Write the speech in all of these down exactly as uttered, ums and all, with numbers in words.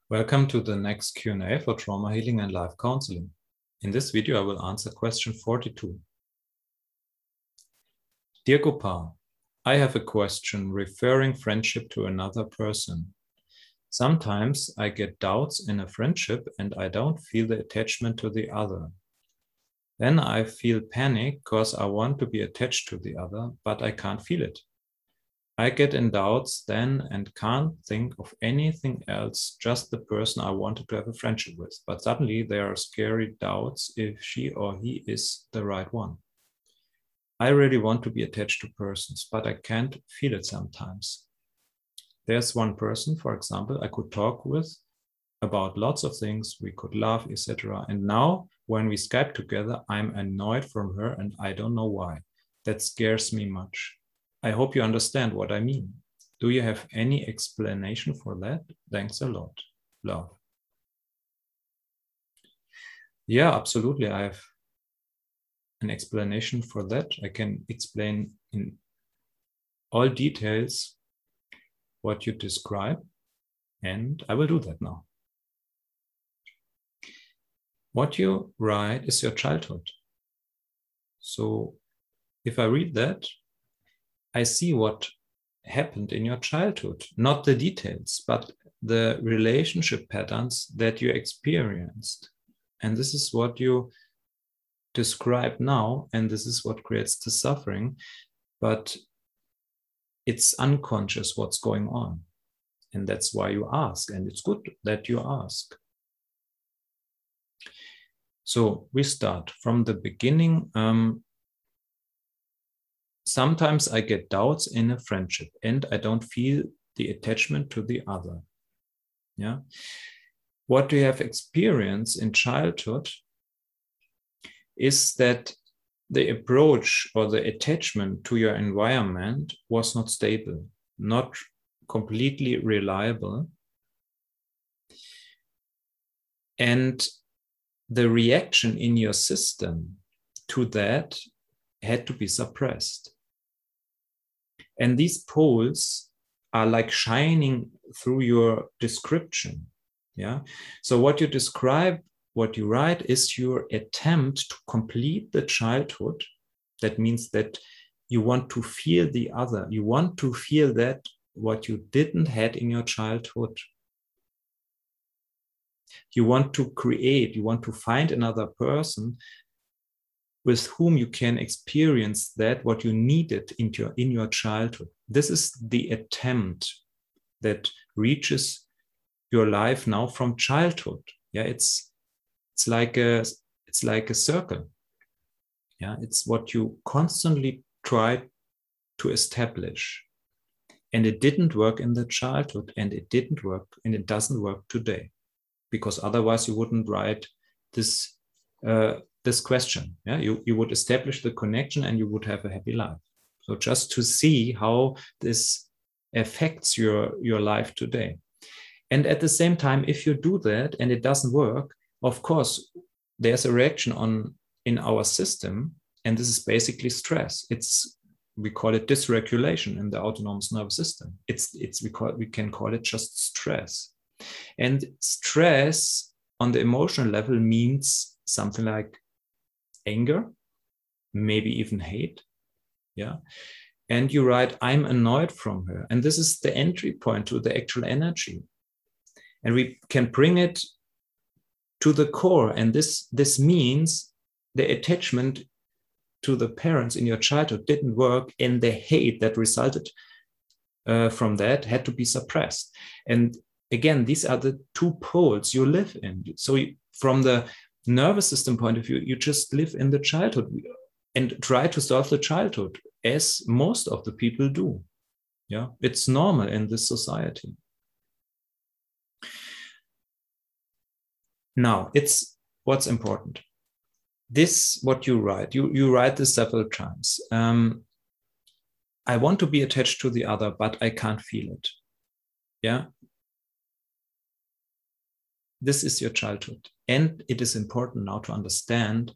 Welcome to the next Q and A for trauma healing and life counseling. In this video, I will answer question forty-two. Dear Gopal, I have a question referring friendship to another person. Sometimes I get doubts in a friendship and I don't feel the attachment to the other. Then I feel panic because I want to be attached to the other, but I can't feel it. I get in doubts then and can't think of anything else, just the person I wanted to have a friendship with. But suddenly there are scary doubts if she or he is the right one. I really want to be attached to persons, but I can't feel it sometimes. There's one person, for example, I could talk with about lots of things, we could laugh, et cetera. And now when we Skype together, I'm annoyed from her and I don't know why. That scares me much. I hope you understand what I mean. Do you have any explanation for that? Thanks a lot. Love. Yeah, absolutely. I have an explanation for that. I can explain in all details what you describe, and I will do that now. What you write is your childhood. So if I read that, I see what happened in your childhood, not the details, but the relationship patterns that you experienced. And this is what you describe now, and this is what creates the suffering, but it's unconscious what's going on. And that's why you ask, and it's good that you ask. So we start from the beginning. Um, Sometimes I get doubts in a friendship and I don't feel the attachment to the other. Yeah. What you have experienced in childhood is that the approach or the attachment to your environment was not stable, not completely reliable. And the reaction in your system to that had to be suppressed. And these poles are like shining through your description. Yeah. So what you describe, what you write is your attempt to complete the childhood. That means that you want to feel the other. You want to feel that what you didn't have in your childhood. You want to create, you want to find another person with whom you can experience that, what you needed in your, in your childhood. This is the attempt that reaches your life now from childhood. Yeah, it's it's like a it's like a circle. Yeah, it's what you constantly try to establish. And it didn't work in the childhood, and it didn't work, and it doesn't work today. Because otherwise you wouldn't write this uh, this question. Yeah, you, you would establish the connection and you would have a happy life. So just to see how this affects your, your life today. And at the same time, if you do that and it doesn't work, of course, there's a reaction on in our system, and this is basically stress. It's we call it dysregulation in the autonomous nervous system. It's it's we call we can call it just stress. And stress on the emotional level means something like anger, maybe even hate. Yeah. And you write, I'm annoyed from her. And this is the entry point to the actual energy. And we can bring it to the core. And this, this means the attachment to the parents in your childhood didn't work, and the hate that resulted uh, from that had to be suppressed. And again, these are the two poles you live in. So you, from the nervous system point of view, you just live in the childhood and try to solve the childhood, as most of the people do. Yeah, it's normal in this society. Now, it's what's important. This, what you write, you, you write this several times. Um, I want to be attached to the other, but I can't feel it. Yeah. This is your childhood. And it is important now to understand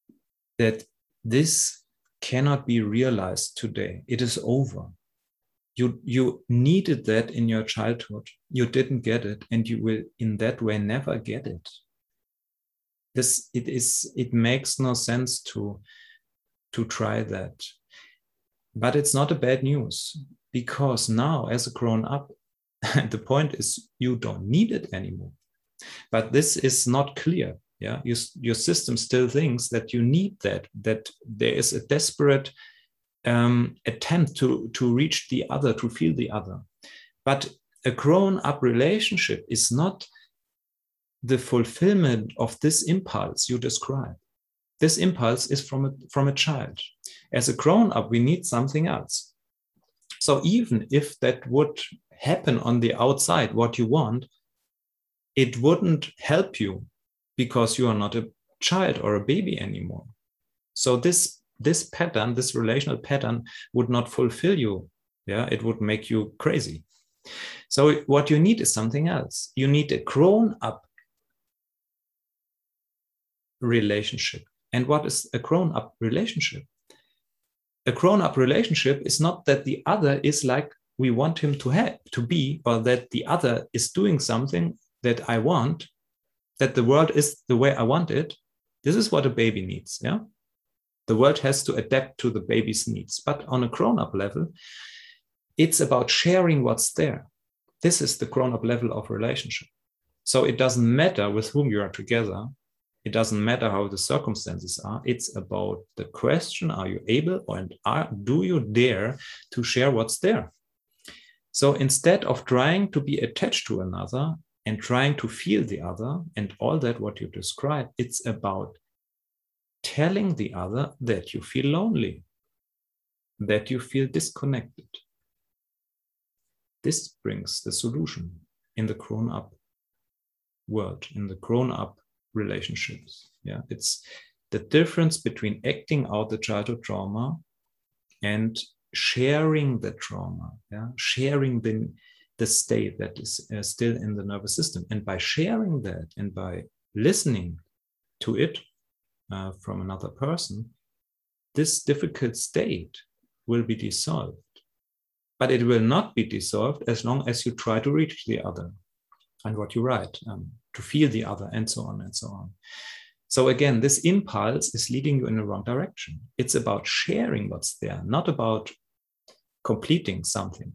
that this cannot be realized today. It is over. You, you needed that in your childhood. You didn't get it, and you will in that way never get it. This, it is, it makes no sense to, to try that. But it's not a bad news, because now as a grown up, the point is you don't need it anymore. But this is not clear. Yeah, your, your system still thinks that you need that, that there is a desperate um, attempt to, to reach the other, to feel the other. But a grown-up relationship is not the fulfillment of this impulse you describe. This impulse is from a, from a child. As a grown-up, we need something else. So even if that would happen on the outside, what you want, it wouldn't help you, because you are not a child or a baby anymore. So this, this pattern, this relational pattern would not fulfill you. Yeah, it would make you crazy. So what you need is something else. You need a grown-up relationship. And what is a grown-up relationship? A grown-up relationship is not that the other is like we want him to have, to be, or that the other is doing something that I want, that the world is the way I want it. This is what a baby needs. Yeah, the world has to adapt to the baby's needs. But on a grown-up level, it's about sharing what's there. This is the grown-up level of relationship. So it doesn't matter with whom you are together. It doesn't matter how the circumstances are. It's about the question: are you able, or are, do you dare to share what's there? So instead of trying to be attached to another and trying to feel the other and all that what you describe, it's about telling the other that you feel lonely, that you feel disconnected. This brings the solution in the grown-up world, in the grown-up relationships. Yeah, it's the difference between acting out the childhood trauma and sharing the trauma, yeah, sharing the, the state that is uh, still in the nervous system. And by sharing that and by listening to it uh, from another person, this difficult state will be dissolved. But it will not be dissolved as long as you try to reach the other and what you write, um, to feel the other, and so on and so on. So again, this impulse is leading you in the wrong direction. It's about sharing what's there, not about completing something.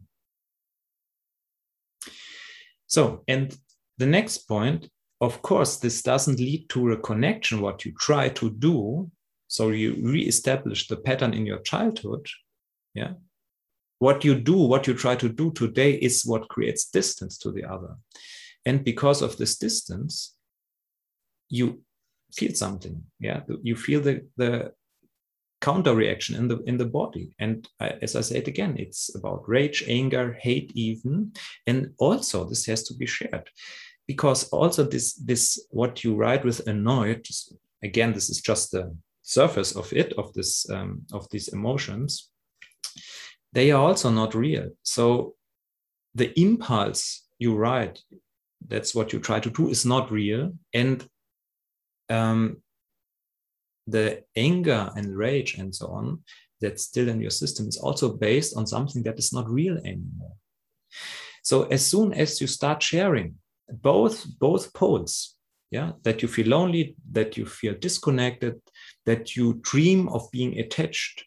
So, and the next point, of course, this doesn't lead to a connection, what you try to do. So you re-establish the pattern in your childhood. Yeah. What you do, what you try to do today is what creates distance to the other. And because of this distance, you feel something. Yeah, you feel the, the counter reaction in the in the body. And I, as I said again, it's about rage, anger, hate even. And also this has to be shared, because also this, this what you write with annoyed, again, this is just the surface of it, of this um, of these emotions. They are also not real. So the impulse you write, that's what you try to do, is not real. And um, the anger and rage and so on that's still in your system is also based on something that is not real anymore. So as soon as you start sharing both, both poles, yeah, that you feel lonely, that you feel disconnected, that you dream of being attached,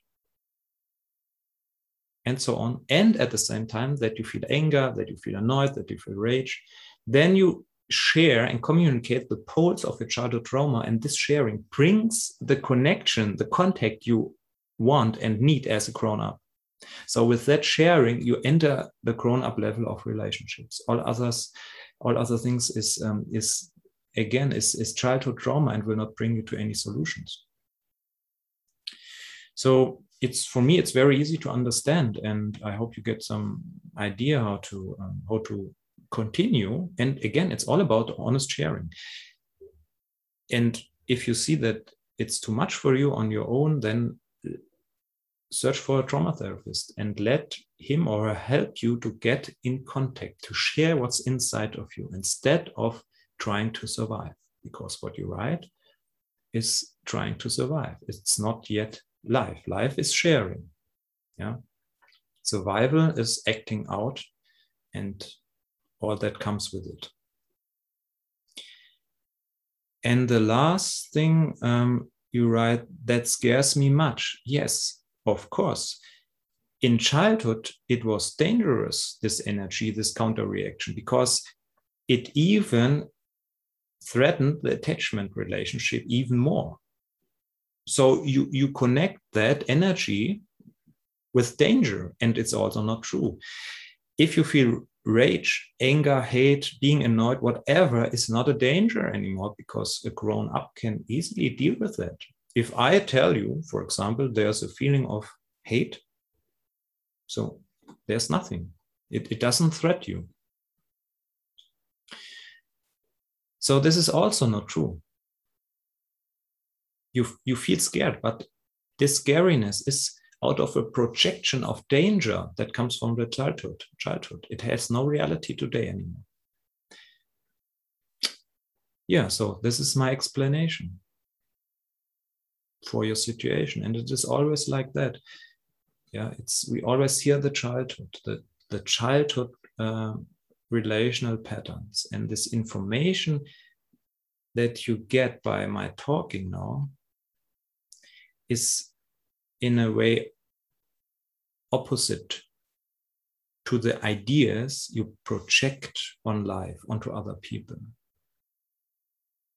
and so on, and at the same time that you feel anger, that you feel annoyed, that you feel rage, then you share and communicate the poles of your childhood trauma, and this sharing brings the connection, the contact you want and need as a grown-up. So with that sharing, you enter the grown-up level of relationships. All others, all other things is um, is again is, is childhood trauma and will not bring you to any solutions. So it's, for me, it's very easy to understand, and I hope you get some idea how to um, how to continue. And again, it's all about honest sharing. And if you see that it's too much for you on your own, then search for a trauma therapist and let him or her help you to get in contact, to share what's inside of you instead of trying to survive. Because what you write is trying to survive. It's not yet life. Life is sharing. Yeah. Survival is acting out and all that comes with it. And the last thing um, you write, that scares me much. Yes, of course. In childhood, it was dangerous, this energy, this counter reaction, because it even threatened the attachment relationship even more. So you, you connect that energy with danger, and it's also not true. If you feel rage, anger, hate, being annoyed, whatever, is not a danger anymore, because a grown-up can easily deal with that. If I tell you, for example, there's a feeling of hate, so there's nothing. It, it doesn't threat you. So this is also not true. You, you feel scared, but this scariness is out of a projection of danger that comes from the childhood. Childhood. It has no reality today anymore. Yeah, so this is my explanation for your situation. And it is always like that. Yeah, it's we always hear the childhood, the, the childhood uh, relational patterns. And this information that you get by my talking now is in a way opposite to the ideas you project on life onto other people.